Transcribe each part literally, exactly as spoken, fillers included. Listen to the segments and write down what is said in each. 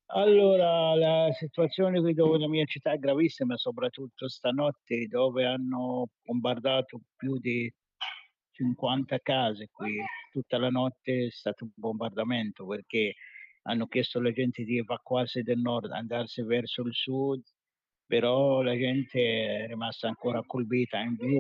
Allora, la situazione qui dove la mia città è gravissima, soprattutto stanotte, dove hanno bombardato più di cinquanta case qui. Tutta la notte è stato un bombardamento perché hanno chiesto alla gente di evacuarsi del nord, andarsi verso il sud, però la gente è rimasta ancora colpita in più.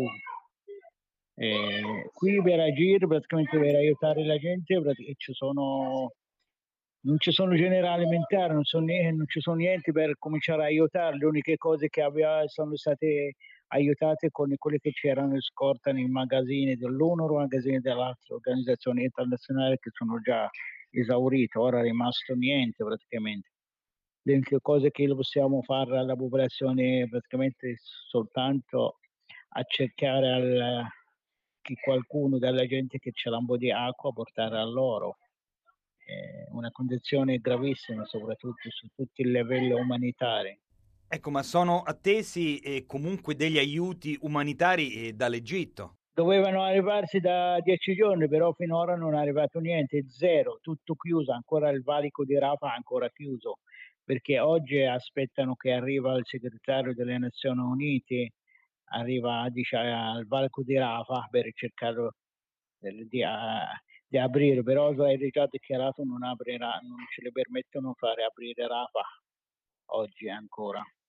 Eh, qui per agire, praticamente per aiutare la gente, pratic- ci sono, non ci sono generi alimentari, non, sono nie- non ci sono niente per cominciare a aiutare. Le uniche cose che aveva, sono state aiutate con quelle che c'erano in scorta nei magazzini dell'UNRWA, magazzini dell'altra organizzazione internazionale che sono già esaurite. Ora è rimasto niente praticamente. Le uniche cose che possiamo fare alla popolazione praticamente soltanto a cercare al, che qualcuno della gente che c'è un po' di acqua portare a loro. È una condizione gravissima, soprattutto su tutti i livelli umanitari. Ecco, ma sono attesi eh, comunque degli aiuti umanitari eh, dall'Egitto. Dovevano arrivarsi da dieci giorni, però finora non è arrivato niente, zero, tutto chiuso, ancora il valico di Rafah è ancora chiuso, perché oggi aspettano che arriva il segretario delle Nazioni Unite, arriva dice, al valico di Rafah per cercare di, a- di aprire, però è già dichiarato non aprirà, non ce le permettono fare aprire Rafah oggi ancora.